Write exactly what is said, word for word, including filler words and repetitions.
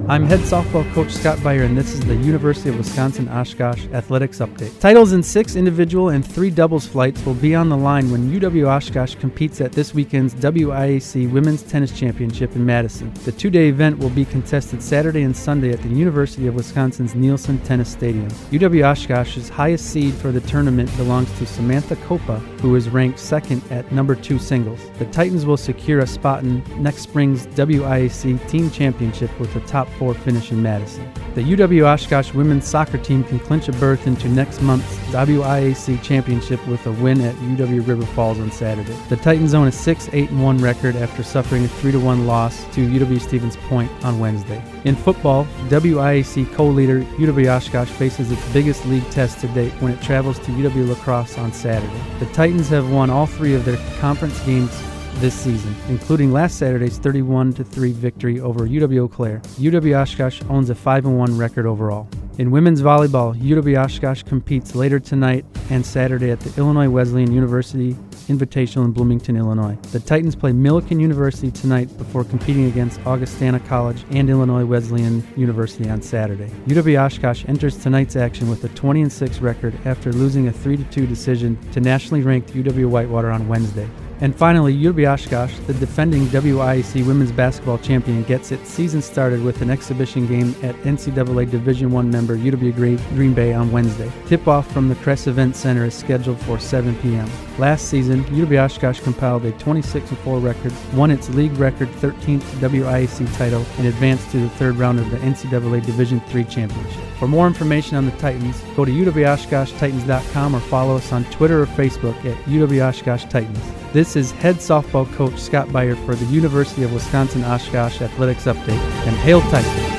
I'm head softball coach Scott Beyer, and this is the University of Wisconsin-Oshkosh Athletics Update. Titles in six individual and three doubles flights will be on the line when U W-Oshkosh competes at this weekend's W I A C Women's Tennis Championship in Madison. The two-day event will be contested Saturday and Sunday at the University of Wisconsin's Nielsen Tennis Stadium. U W-Oshkosh's highest seed for the tournament belongs to Samantha Kopa, who is ranked second at number two singles. The Titans will secure a spot in next spring's W I A C Team Championship with a top four finish in Madison. The U W-Oshkosh women's soccer team can clinch a berth into next month's W I A C Championship with a win at U W River Falls on Saturday. The Titans own a six eight one record after suffering a three to one loss to U W Stevens Point on Wednesday. In football, W I A C co-leader U W-Oshkosh faces its biggest league test to date when it travels to U W La Crosse on Saturday. The Titans have won all three of their conference games this season, including last Saturday's thirty-one to three victory over U W Eau Claire. U W-Oshkosh owns a five and one record overall. In women's volleyball, U W-Oshkosh competes later tonight and Saturday at the Illinois Wesleyan University Invitational in Bloomington, Illinois. The Titans play Millikan University tonight before competing against Augustana College and Illinois Wesleyan University on Saturday. U W-Oshkosh enters tonight's action with a twenty and six record after losing a three to two decision to nationally ranked U W-Whitewater on Wednesday. And finally, U W-Oshkosh, the defending W I A C women's basketball champion, gets its season started with an exhibition game at N C double A Division one member U W Green Bay on Wednesday. Tip-off from the Kress Event Center is scheduled for seven p.m. Last season, U W-Oshkosh compiled a twenty-six and four record, won its league record thirteenth W I A C title, and advanced to the third round of the N C double A Division three championship. For more information on the Titans, go to U W Oshkosh Titans dot com or follow us on Twitter or Facebook at U W-Oshkosh Titans. This is head softball coach Scott Beyer for the University of Wisconsin-Oshkosh Athletics Update, and Hail Titans!